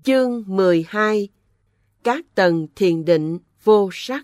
Chương 12. Các tầng thiền định vô sắc.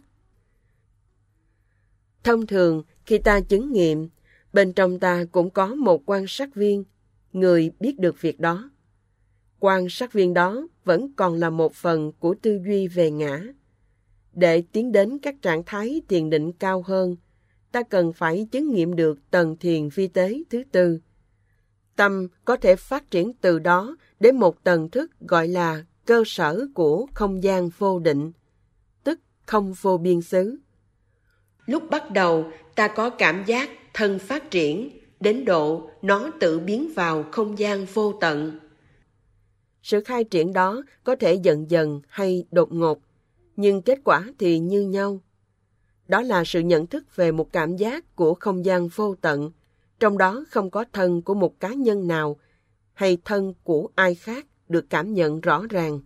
Thông thường, khi ta chứng nghiệm, bên trong ta cũng có một quan sát viên, người biết được việc đó. Quan sát viên đó vẫn còn là một phần của tư duy về ngã. Để tiến đến các trạng thái thiền định cao hơn, ta cần phải chứng nghiệm được tầng thiền vi tế thứ tư. Tâm có thể phát triển từ đó đến một tầng thức gọi là cơ sở của không gian vô định, tức không vô biên xứ. Lúc bắt đầu, ta có cảm giác thân phát triển, đến độ nó tự biến vào không gian vô tận. Sự khai triển đó có thể dần dần hay đột ngột, nhưng kết quả thì như nhau. Đó là sự nhận thức về một cảm giác của không gian vô tận, trong đó không có thân của một cá nhân nào hay thân của ai khác được cảm nhận rõ ràng.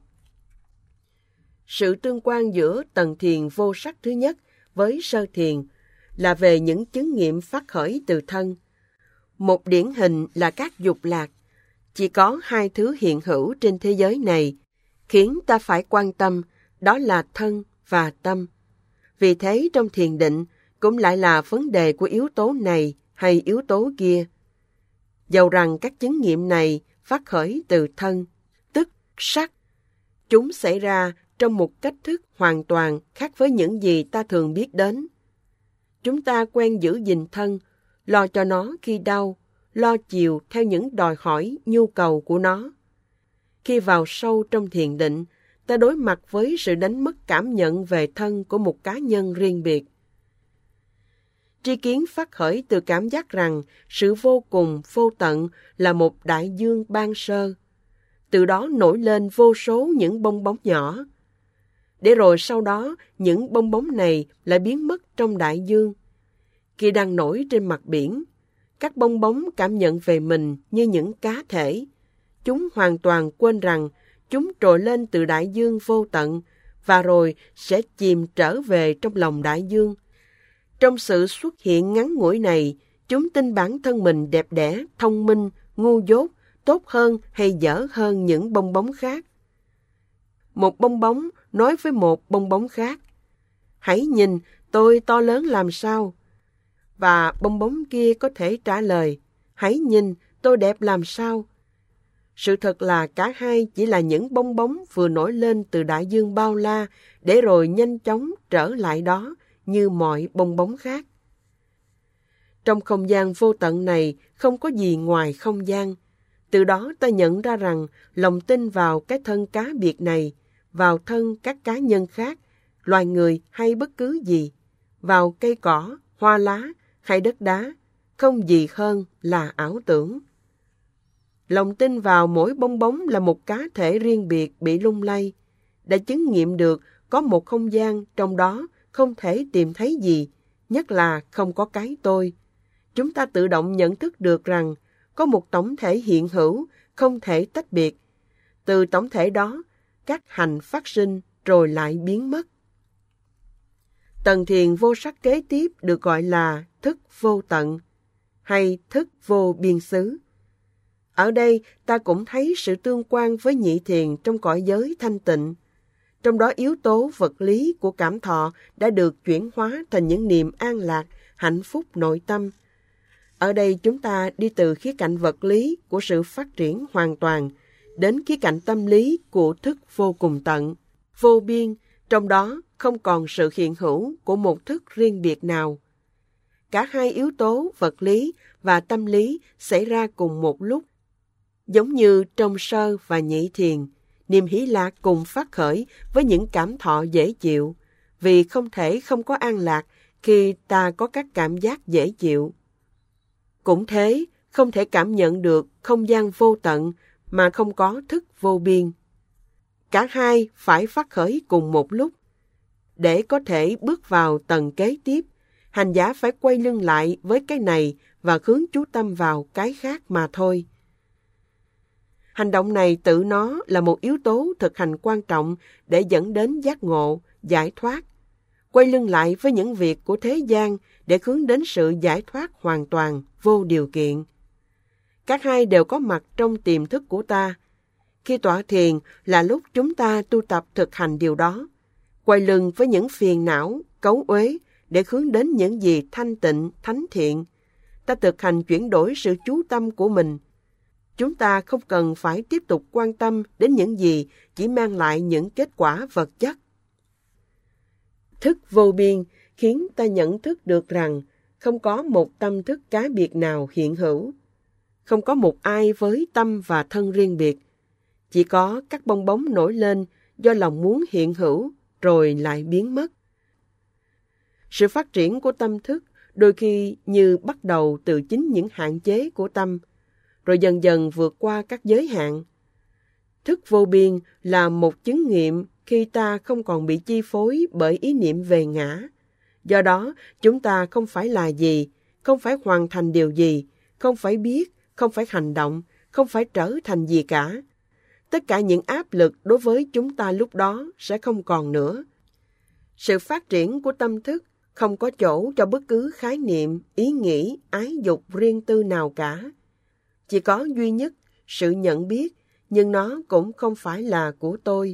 Sự tương quan giữa tầng thiền vô sắc thứ nhất với sơ thiền là về những chứng nghiệm phát khởi từ thân. Một điển hình là các dục lạc. Chỉ có hai thứ hiện hữu trên thế giới này khiến ta phải quan tâm, đó là thân và tâm. Vì thế trong thiền định cũng lại là vấn đề của yếu tố này hay yếu tố kia. Dầu rằng các chứng nghiệm này phát khởi từ thân, tức sắc, chúng xảy ra trong một cách thức hoàn toàn khác với những gì ta thường biết đến. Chúng ta quen giữ gìn thân, lo cho nó khi đau, lo chiều theo những đòi hỏi, nhu cầu của nó. Khi vào sâu trong thiền định, ta đối mặt với sự đánh mất cảm nhận về thân của một cá nhân riêng biệt. Tri kiến phát khởi từ cảm giác rằng sự vô cùng, vô tận là một đại dương ban sơ. Từ đó nổi lên vô số những bong bóng nhỏ. Để rồi sau đó, những bong bóng này lại biến mất trong đại dương. Khi đang nổi trên mặt biển, các bong bóng cảm nhận về mình như những cá thể. Chúng hoàn toàn quên rằng chúng trồi lên từ đại dương vô tận và rồi sẽ chìm trở về trong lòng đại dương. Trong sự xuất hiện ngắn ngủi này, chúng tin bản thân mình đẹp đẽ, thông minh, ngu dốt, tốt hơn hay dở hơn những bong bóng khác. Một bong bóng nói với một bong bóng khác, hãy nhìn, tôi to lớn làm sao? Và bong bóng kia có thể trả lời, hãy nhìn, tôi đẹp làm sao? Sự thật là cả hai chỉ là những bong bóng vừa nổi lên từ đại dương bao la để rồi nhanh chóng trở lại đó như mọi bong bóng khác. Trong không gian vô tận này không có gì ngoài không gian. Từ đó ta nhận ra rằng lòng tin vào cái thân cá biệt này, vào thân các cá nhân khác, loài người hay bất cứ gì, vào cây cỏ, hoa lá hay đất đá, không gì hơn là ảo tưởng. Lòng tin vào mỗi bong bóng là một cá thể riêng biệt bị lung lay, đã chứng nghiệm được có một không gian trong đó không thể tìm thấy gì, nhất là không có cái tôi. Chúng ta tự động nhận thức được rằng có một tổng thể hiện hữu không thể tách biệt. Từ tổng thể đó, các hành phát sinh rồi lại biến mất. Tầng thiền vô sắc kế tiếp được gọi là thức vô tận hay thức vô biên xứ. Ở đây ta cũng thấy sự tương quan với nhị thiền trong cõi giới thanh tịnh. Trong đó yếu tố vật lý của cảm thọ đã được chuyển hóa thành những niềm an lạc, hạnh phúc nội tâm. Ở đây chúng ta đi từ khía cạnh vật lý của sự phát triển hoàn toàn đến khía cạnh tâm lý của thức vô cùng tận, vô biên, trong đó không còn sự hiện hữu của một thức riêng biệt nào. Cả hai yếu tố vật lý và tâm lý xảy ra cùng một lúc. Giống như trong sơ và nhị thiền, niềm hỷ lạc cùng phát khởi với những cảm thọ dễ chịu, vì không thể không có an lạc khi ta có các cảm giác dễ chịu. Cũng thế, không thể cảm nhận được không gian vô tận mà không có thức vô biên. Cả hai phải phát khởi cùng một lúc. Để có thể bước vào tầng kế tiếp, hành giả phải quay lưng lại với cái này và hướng chú tâm vào cái khác mà thôi. Hành động này tự nó là một yếu tố thực hành quan trọng để dẫn đến giác ngộ, giải thoát. Quay lưng lại với những việc của thế gian để hướng đến sự giải thoát hoàn toàn, vô điều kiện. Các hai đều có mặt trong tiềm thức của ta. Khi tọa thiền là lúc chúng ta tu tập thực hành điều đó, quay lưng với những phiền não, cấu uế để hướng đến những gì thanh tịnh, thánh thiện. Ta thực hành chuyển đổi sự chú tâm của mình. Chúng ta không cần phải tiếp tục quan tâm đến những gì chỉ mang lại những kết quả vật chất. Thức vô biên khiến ta nhận thức được rằng không có một tâm thức cá biệt nào hiện hữu. Không có một ai với tâm và thân riêng biệt. Chỉ có các bong bóng nổi lên do lòng muốn hiện hữu rồi lại biến mất. Sự phát triển của tâm thức đôi khi như bắt đầu từ chính những hạn chế của tâm, rồi dần dần vượt qua các giới hạn. Thức vô biên là một chứng nghiệm khi ta không còn bị chi phối bởi ý niệm về ngã. Do đó, chúng ta không phải là gì, không phải hoàn thành điều gì, không phải biết, không phải hành động, không phải trở thành gì cả. Tất cả những áp lực đối với chúng ta lúc đó sẽ không còn nữa. Sự phát triển của tâm thức không có chỗ cho bất cứ khái niệm, ý nghĩ, ái dục riêng tư nào cả. Chỉ có duy nhất sự nhận biết, nhưng nó cũng không phải là của tôi.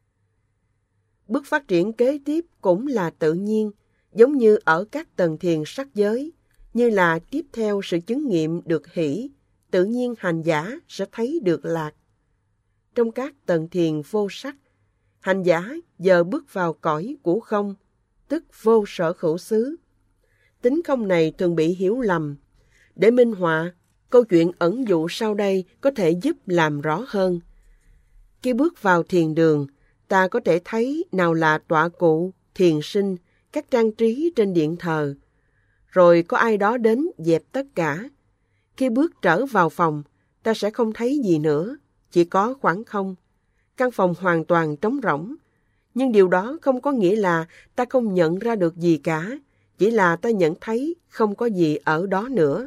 Bước phát triển kế tiếp cũng là tự nhiên, giống như ở các tầng thiền sắc giới, như là tiếp theo sự chứng nghiệm được hỷ, tự nhiên hành giả sẽ thấy được lạc. Trong các tầng thiền vô sắc, hành giả giờ bước vào cõi của không, tức vô sở hữu xứ. Tính không này thường bị hiểu lầm. Để minh họa, câu chuyện ẩn dụ sau đây có thể giúp làm rõ hơn. Khi bước vào thiền đường, ta có thể thấy nào là tọa cụ, thiền sinh, các trang trí trên điện thờ. Rồi có ai đó đến dẹp tất cả. Khi bước trở vào phòng, ta sẽ không thấy gì nữa, chỉ có khoảng không. Căn phòng hoàn toàn trống rỗng. Nhưng điều đó không có nghĩa là ta không nhận ra được gì cả, chỉ là ta nhận thấy không có gì ở đó nữa.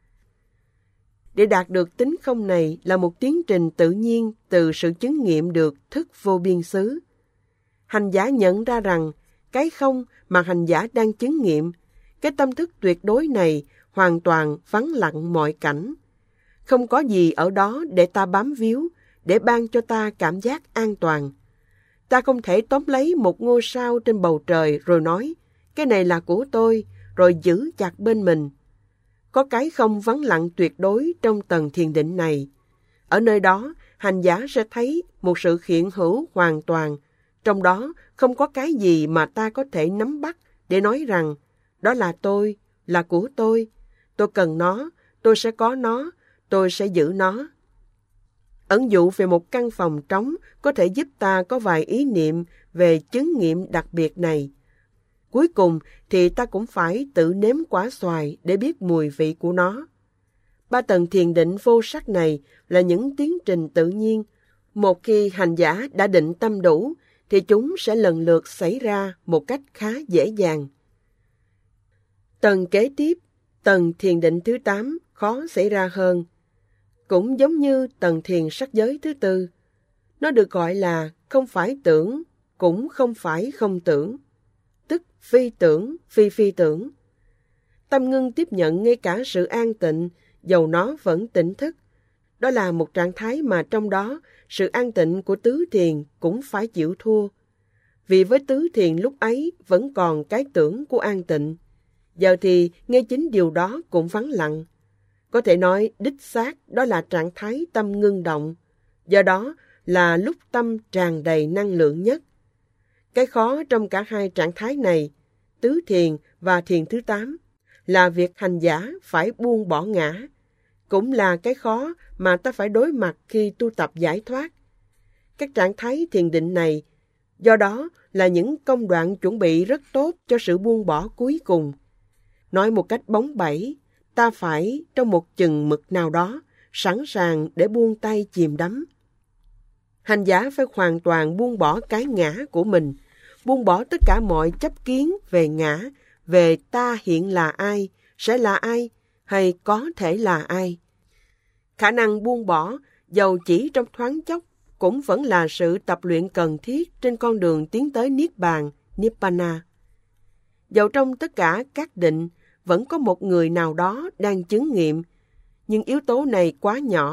Để đạt được tính không này là một tiến trình tự nhiên từ sự chứng nghiệm được thức vô biên xứ. Hành giả nhận ra rằng cái không mà hành giả đang chứng nghiệm, cái tâm thức tuyệt đối này hoàn toàn vắng lặng mọi cảnh. Không có gì ở đó để ta bám víu, để ban cho ta cảm giác an toàn. Ta không thể tóm lấy một ngôi sao trên bầu trời rồi nói, cái này là của tôi, rồi giữ chặt bên mình. Có cái không vắng lặng tuyệt đối trong tầng thiền định này. Ở nơi đó, hành giả sẽ thấy một sự hiện hữu hoàn toàn. Trong đó không có cái gì mà ta có thể nắm bắt để nói rằng, đó là tôi, là của tôi cần nó, tôi sẽ có nó, tôi sẽ giữ nó. Ẩn dụ về một căn phòng trống có thể giúp ta có vài ý niệm về chứng nghiệm đặc biệt này. Cuối cùng thì ta cũng phải tự nếm quả xoài để biết mùi vị của nó. 3 tầng thiền định vô sắc này là những tiến trình tự nhiên. Một khi hành giả đã định tâm đủ, thì chúng sẽ lần lượt xảy ra một cách khá dễ dàng. Tầng kế tiếp, tầng thiền định thứ 8 khó xảy ra hơn. Cũng giống như tầng thiền sắc giới thứ 4. Nó được gọi là không phải tưởng, cũng không phải không tưởng. Tức phi tưởng, phi tưởng. Tâm ngưng tiếp nhận ngay cả sự an tịnh, dầu nó vẫn tỉnh thức. Đó là một trạng thái mà trong đó sự an tịnh của tứ thiền cũng phải chịu thua. Vì với tứ thiền lúc ấy vẫn còn cái tưởng của an tịnh. Giờ thì ngay chính điều đó cũng vắng lặng. Có thể nói đích xác đó là trạng thái tâm ngưng động. Do đó là lúc tâm tràn đầy năng lượng nhất. Cái khó trong cả hai trạng thái này, tứ thiền và thiền thứ 8, là việc hành giả phải buông bỏ ngã. Cũng là cái khó mà ta phải đối mặt khi tu tập giải thoát. Các trạng thái thiền định này, do đó là những công đoạn chuẩn bị rất tốt cho sự buông bỏ cuối cùng. Nói một cách bóng bẩy, ta phải trong một chừng mực nào đó, sẵn sàng để buông tay chìm đắm. Hành giả phải hoàn toàn buông bỏ cái ngã của mình, buông bỏ tất cả mọi chấp kiến về ngã, về ta hiện là ai, sẽ là ai, hay có thể là ai. Khả năng buông bỏ, dầu chỉ trong thoáng chốc, cũng vẫn là sự tập luyện cần thiết trên con đường tiến tới Niết Bàn, Nibbana. Dầu trong tất cả các định, vẫn có một người nào đó đang chứng nghiệm, nhưng yếu tố này quá nhỏ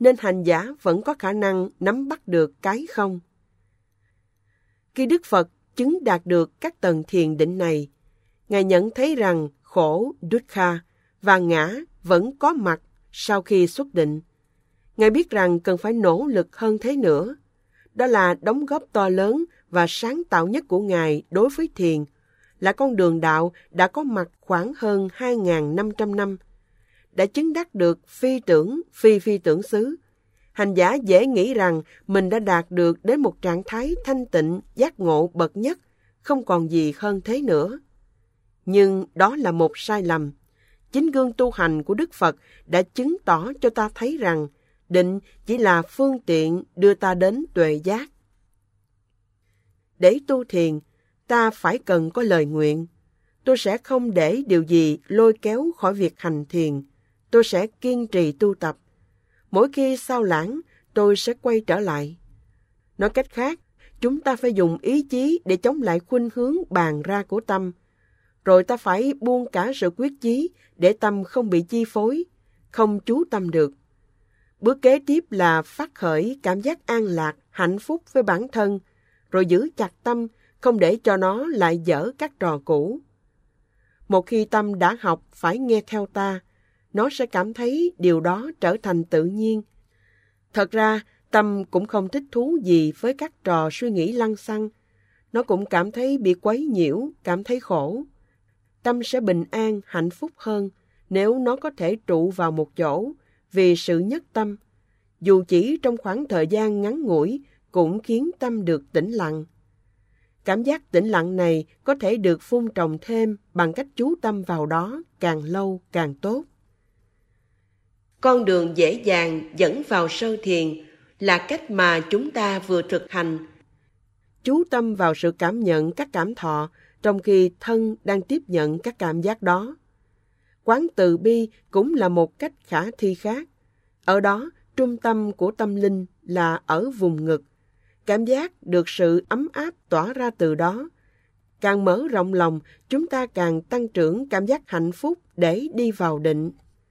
nên hành giả vẫn có khả năng nắm bắt được cái không. Khi Đức Phật chứng đạt được các tầng thiền định này, Ngài nhận thấy rằng khổ, dukkha và ngã vẫn có mặt sau khi xuất định. Ngài biết rằng cần phải nỗ lực hơn thế nữa. Đó là đóng góp to lớn và sáng tạo nhất của Ngài đối với thiền, là con đường đạo đã có mặt khoảng hơn 2.500 năm, đã chứng đắc được phi tưởng, phi tưởng xứ. Hành giả dễ nghĩ rằng mình đã đạt được đến một trạng thái thanh tịnh, giác ngộ bậc nhất, không còn gì hơn thế nữa. Nhưng đó là một sai lầm. Chính gương tu hành của Đức Phật đã chứng tỏ cho ta thấy rằng định chỉ là phương tiện đưa ta đến tuệ giác. Để tu thiền, ta phải cần có lời nguyện. Tôi sẽ không để điều gì lôi kéo khỏi việc hành thiền. Tôi sẽ kiên trì tu tập. Mỗi khi sao lãng, tôi sẽ quay trở lại. Nói cách khác, chúng ta phải dùng ý chí để chống lại khuynh hướng bàn ra của tâm. Rồi ta phải buông cả sự quyết chí để tâm không bị chi phối, không chú tâm được. Bước kế tiếp là phát khởi cảm giác an lạc, hạnh phúc với bản thân, rồi giữ chặt tâm, không để cho nó lại dở các trò cũ. Một khi tâm đã học phải nghe theo ta, nó sẽ cảm thấy điều đó trở thành tự nhiên. Thật ra, tâm cũng không thích thú gì với các trò suy nghĩ lăng xăng. Nó cũng cảm thấy bị quấy nhiễu, cảm thấy khổ. Tâm sẽ bình an, hạnh phúc hơn nếu nó có thể trụ vào một chỗ vì sự nhất tâm. Dù chỉ trong khoảng thời gian ngắn ngủi cũng khiến tâm được tĩnh lặng. Cảm giác tĩnh lặng này có thể được phun trồng thêm bằng cách chú tâm vào đó càng lâu càng tốt. Con đường dễ dàng dẫn vào sơ thiền là cách mà chúng ta vừa thực hành. Chú tâm vào sự cảm nhận các cảm thọ trong khi thân đang tiếp nhận các cảm giác đó. Quán từ bi cũng là một cách khả thi khác. Ở đó, trung tâm của tâm linh là ở vùng ngực. Cảm giác được sự ấm áp tỏa ra từ đó. Càng mở rộng lòng, chúng ta càng tăng trưởng cảm giác hạnh phúc để đi vào định.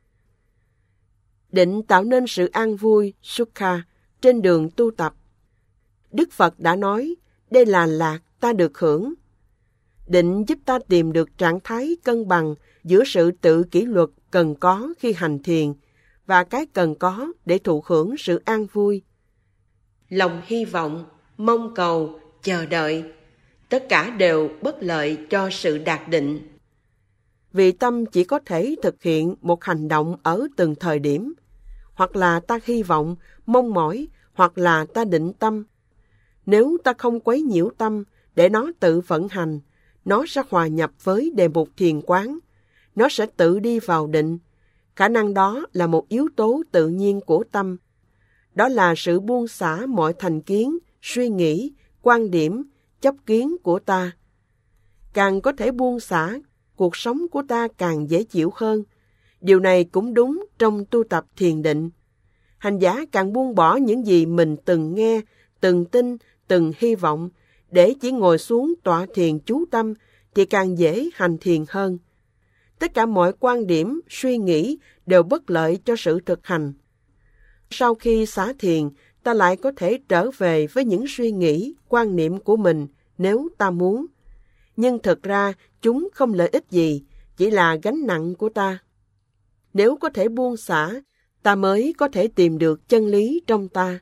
Định tạo nên sự an vui, sukha, trên đường tu tập. Đức Phật đã nói, đây là lạc ta được hưởng. Định giúp ta tìm được trạng thái cân bằng giữa sự tự kỷ luật cần có khi hành thiền và cái cần có để thụ hưởng sự an vui. Lòng hy vọng, mong cầu, chờ đợi, tất cả đều bất lợi cho sự đạt định. Vì tâm chỉ có thể thực hiện một hành động ở từng thời điểm. Hoặc là ta hy vọng, mong mỏi, hoặc là ta định tâm. Nếu ta không quấy nhiễu tâm để nó tự vận hành, nó sẽ hòa nhập với đề mục thiền quán. Nó sẽ tự đi vào định. Khả năng đó là một yếu tố tự nhiên của tâm. Đó là sự buông xả mọi thành kiến, suy nghĩ, quan điểm, chấp kiến của ta. Càng có thể buông xả, cuộc sống của ta càng dễ chịu hơn. Điều này cũng đúng trong tu tập thiền định. Hành giả càng buông bỏ những gì mình từng nghe, từng tin, từng hy vọng, để chỉ ngồi xuống tọa thiền chú tâm, thì càng dễ hành thiền hơn. Tất cả mọi quan điểm, suy nghĩ đều bất lợi cho sự thực hành. Sau khi xả thiền, ta lại có thể trở về với những suy nghĩ, quan niệm của mình nếu ta muốn. Nhưng thực ra chúng không lợi ích gì, chỉ là gánh nặng của ta. Nếu có thể buông xả, ta mới có thể tìm được chân lý trong ta.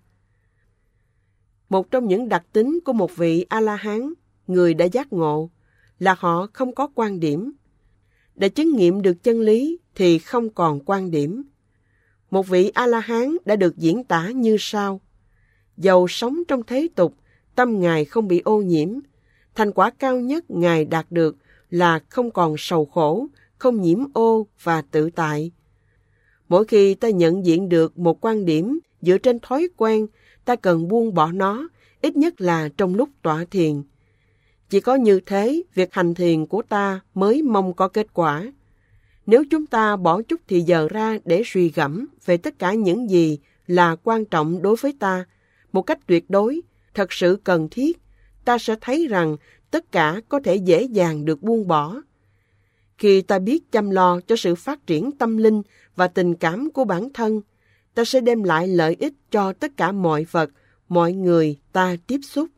Một trong những đặc tính của một vị A-la-hán, người đã giác ngộ, là họ không có quan điểm. Để chứng nghiệm được chân lý thì không còn quan điểm. Một vị A-la-hán đã được diễn tả như sau. Dầu sống trong thế tục, tâm Ngài không bị ô nhiễm. Thành quả cao nhất Ngài đạt được là không còn sầu khổ, không nhiễm ô và tự tại. Mỗi khi ta nhận diện được một quan điểm dựa trên thói quen, ta cần buông bỏ nó, ít nhất là trong lúc tọa thiền. Chỉ có như thế, việc hành thiền của ta mới mong có kết quả. Nếu chúng ta bỏ chút thì giờ ra để suy gẫm về tất cả những gì là quan trọng đối với ta, một cách tuyệt đối, thật sự cần thiết, ta sẽ thấy rằng tất cả có thể dễ dàng được buông bỏ. Khi ta biết chăm lo cho sự phát triển tâm linh và tình cảm của bản thân, ta sẽ đem lại lợi ích cho tất cả mọi vật, mọi người ta tiếp xúc.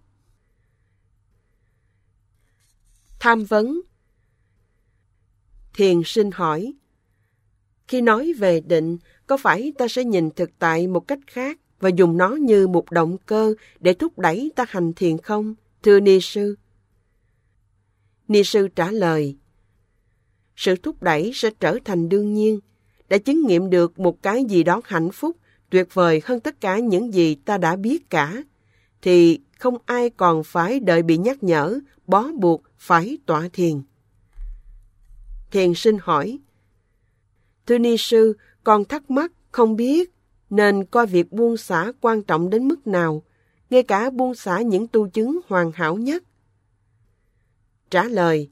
Tham vấn. Thiền sinh hỏi, khi nói về định, có phải ta sẽ nhìn thực tại một cách khác và dùng nó như một động cơ để thúc đẩy ta hành thiền không, thưa Ni sư? Ni sư trả lời, sự thúc đẩy sẽ trở thành đương nhiên. Đã chứng nghiệm được một cái gì đó hạnh phúc, tuyệt vời hơn tất cả những gì ta đã biết cả, thì không ai còn phải đợi bị nhắc nhở, bó buộc phải tọa thiền. Thiền sinh hỏi, thưa Ni sư, con thắc mắc không biết nên coi việc buông xả quan trọng đến mức nào, ngay cả buông xả những tu chứng hoàn hảo nhất. Trả lời,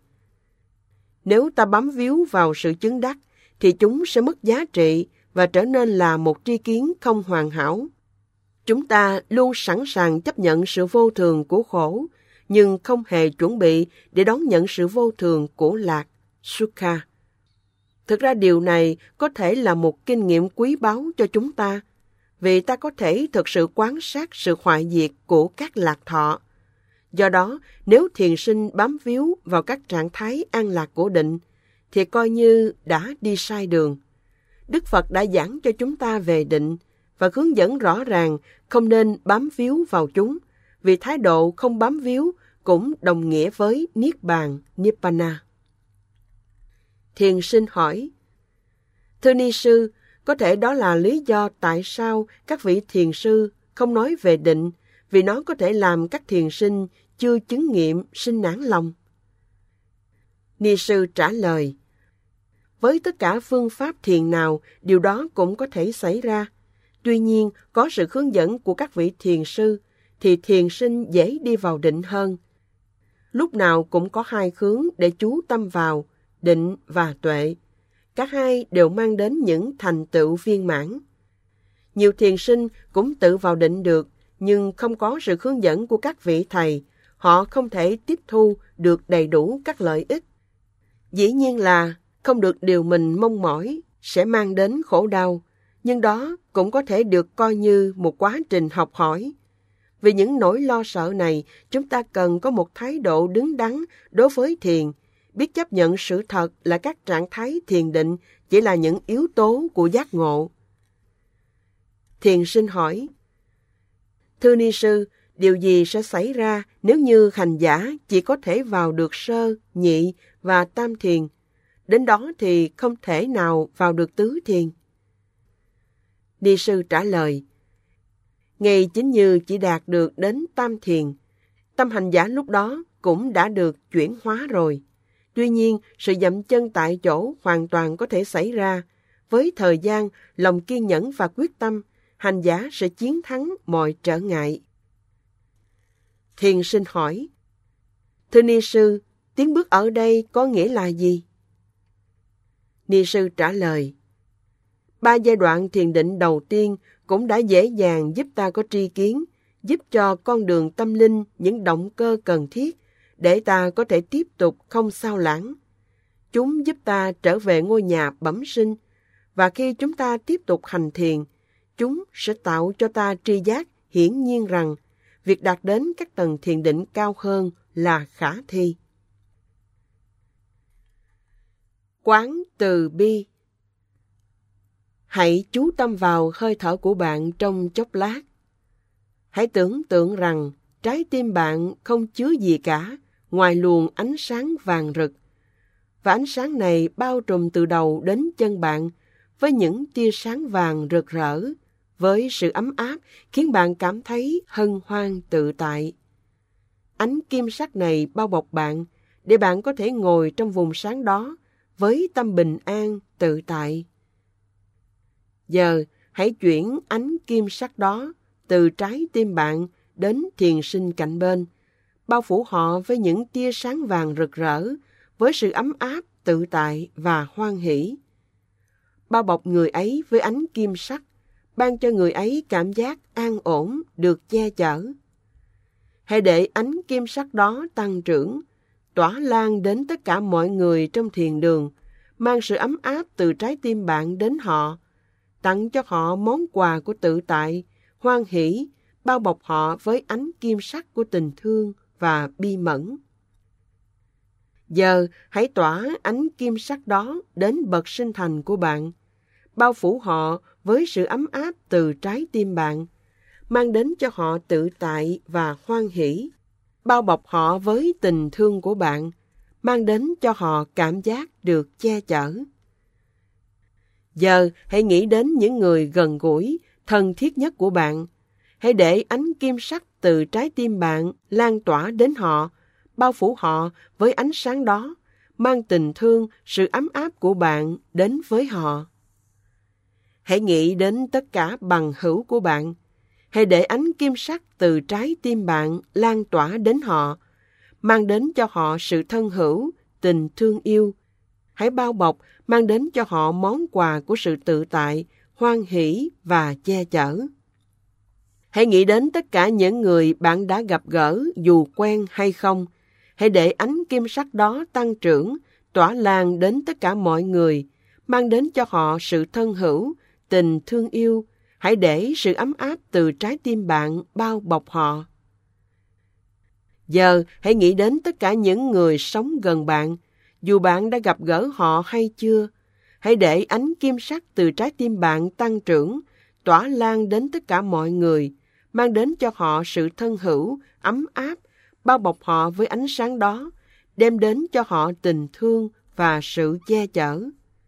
nếu ta bám víu vào sự chứng đắc, thì chúng sẽ mất giá trị và trở nên là một tri kiến không hoàn hảo. Chúng ta luôn sẵn sàng chấp nhận sự vô thường của khổ, nhưng không hề chuẩn bị để đón nhận sự vô thường của lạc, Sukha. Thực ra điều này có thể là một kinh nghiệm quý báu cho chúng ta, vì ta có thể thực sự quan sát sự hoại diệt của các lạc thọ. Do đó, nếu thiền sinh bám víu vào các trạng thái an lạc của định, thì coi như đã đi sai đường. Đức Phật đã giảng cho chúng ta về định và hướng dẫn rõ ràng không nên bám víu vào chúng, vì thái độ không bám víu cũng đồng nghĩa với Niết Bàn, Nibbana. Thiền sinh hỏi, thưa Ni sư, có thể đó là lý do tại sao các vị thiền sư không nói về định, vì nó có thể làm các thiền sinh chưa chứng nghiệm sinh nản lòng. Ni sư trả lời, với tất cả phương pháp thiền nào, điều đó cũng có thể xảy ra. Tuy nhiên, có sự hướng dẫn của các vị thiền sư, thì thiền sinh dễ đi vào định hơn. Lúc nào cũng có hai hướng để chú tâm vào, định và tuệ. Cả hai đều mang đến những thành tựu viên mãn. Nhiều thiền sinh cũng tự vào định được, nhưng không có sự hướng dẫn của các vị thầy, họ không thể tiếp thu được đầy đủ các lợi ích. Dĩ nhiên là không được điều mình mong mỏi sẽ mang đến khổ đau, nhưng đó cũng có thể được coi như một quá trình học hỏi. Vì những nỗi lo sợ này, chúng ta cần có một thái độ đứng đắn đối với thiền, biết chấp nhận sự thật là các trạng thái thiền định chỉ là những yếu tố của giác ngộ. Thiền sinh hỏi, thưa Ni sư, điều gì sẽ xảy ra nếu như hành giả chỉ có thể vào được sơ, nhị và tam thiền? Đến đó thì không thể nào vào được tứ thiền. Ni sư trả lời, ngay chính như chỉ đạt được đến tam thiền, tâm hành giả lúc đó cũng đã được chuyển hóa rồi. Tuy nhiên, sự dậm chân tại chỗ hoàn toàn có thể xảy ra. Với thời gian, lòng kiên nhẫn và quyết tâm, hành giả sẽ chiến thắng mọi trở ngại. Thiền sinh hỏi, thưa Ni sư, tiến bước ở đây có nghĩa là gì? Ni sư trả lời, 3 giai đoạn thiền định đầu tiên cũng đã dễ dàng giúp ta có tri kiến, giúp cho con đường tâm linh những động cơ cần thiết để ta có thể tiếp tục không sao lãng. Chúng giúp ta trở về ngôi nhà bẩm sinh, và khi chúng ta tiếp tục hành thiền, chúng sẽ tạo cho ta tri giác hiển nhiên rằng việc đạt đến các tầng thiền định cao hơn là khả thi. Quán từ bi. Hãy chú tâm vào hơi thở của bạn trong chốc lát. Hãy tưởng tượng rằng trái tim bạn không chứa gì cả ngoài luồng ánh sáng vàng rực. Và ánh sáng này bao trùm từ đầu đến chân bạn với những tia sáng vàng rực rỡ, với sự ấm áp khiến bạn cảm thấy hân hoan tự tại. Ánh kim sắc này bao bọc bạn để bạn có thể ngồi trong vùng sáng đó với tâm bình an tự tại. Giờ hãy chuyển ánh kim sắc đó từ trái tim bạn đến thiền sinh cạnh bên, bao phủ họ với những tia sáng vàng rực rỡ, với sự ấm áp, tự tại và hoan hỷ. Bao bọc người ấy với ánh kim sắc, ban cho người ấy cảm giác an ổn, được che chở. Hãy để ánh kim sắc đó tăng trưởng, tỏa lan đến tất cả mọi người trong thiền đường, mang sự ấm áp từ trái tim bạn đến họ, tặng cho họ món quà của tự tại, hoan hỷ, bao bọc họ với ánh kim sắc của tình thương và bi mẫn. Giờ hãy tỏa ánh kim sắc đó đến bậc sinh thành của bạn, bao phủ họ với sự ấm áp từ trái tim bạn, mang đến cho họ tự tại và hoan hỷ, bao bọc họ với tình thương của bạn, mang đến cho họ cảm giác được che chở. Giờ hãy nghĩ đến những người gần gũi, thân thiết nhất của bạn. Hãy để ánh kim sắc từ trái tim bạn lan tỏa đến họ, bao phủ họ với ánh sáng đó, mang tình thương, sự ấm áp của bạn đến với họ. Hãy nghĩ đến tất cả bằng hữu của bạn. Hãy để ánh kim sắc từ trái tim bạn lan tỏa đến họ, mang đến cho họ sự thân hữu, tình thương yêu. Hãy bao bọc, mang đến cho họ món quà của sự tự tại, hoan hỷ và che chở. Hãy nghĩ đến tất cả những người bạn đã gặp gỡ dù quen hay không. Hãy để ánh kim sắc đó tăng trưởng, tỏa lan đến tất cả mọi người, mang đến cho họ sự thân hữu, tình thương yêu. Hãy để sự ấm áp từ trái tim bạn bao bọc họ. Giờ hãy nghĩ đến tất cả những người sống gần bạn, dù bạn đã gặp gỡ họ hay chưa. Hãy để ánh kim sắc từ trái tim bạn tăng trưởng, tỏa lan đến tất cả mọi người, mang đến cho họ sự thân hữu, ấm áp, bao bọc họ với ánh sáng đó, đem đến cho họ tình thương và sự che chở.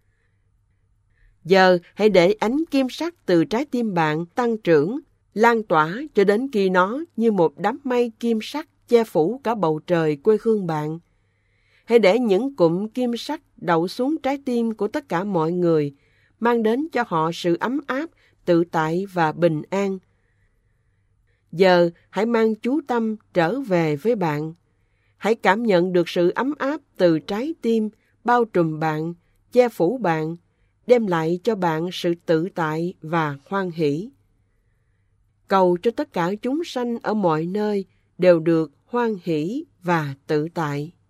Giờ hãy để ánh kim sắc từ trái tim bạn tăng trưởng, lan tỏa cho đến khi nó như một đám mây kim sắc che phủ cả bầu trời quê hương bạn. Hãy để những cụm kim sắc đậu xuống trái tim của tất cả mọi người, mang đến cho họ sự ấm áp, tự tại và bình an. Giờ hãy mang chú tâm trở về với bạn. Hãy cảm nhận được sự ấm áp từ trái tim, bao trùm bạn, che phủ bạn, đem lại cho bạn sự tự tại và hoan hỷ. Cầu cho tất cả chúng sanh ở mọi nơi đều được hoan hỷ và tự tại.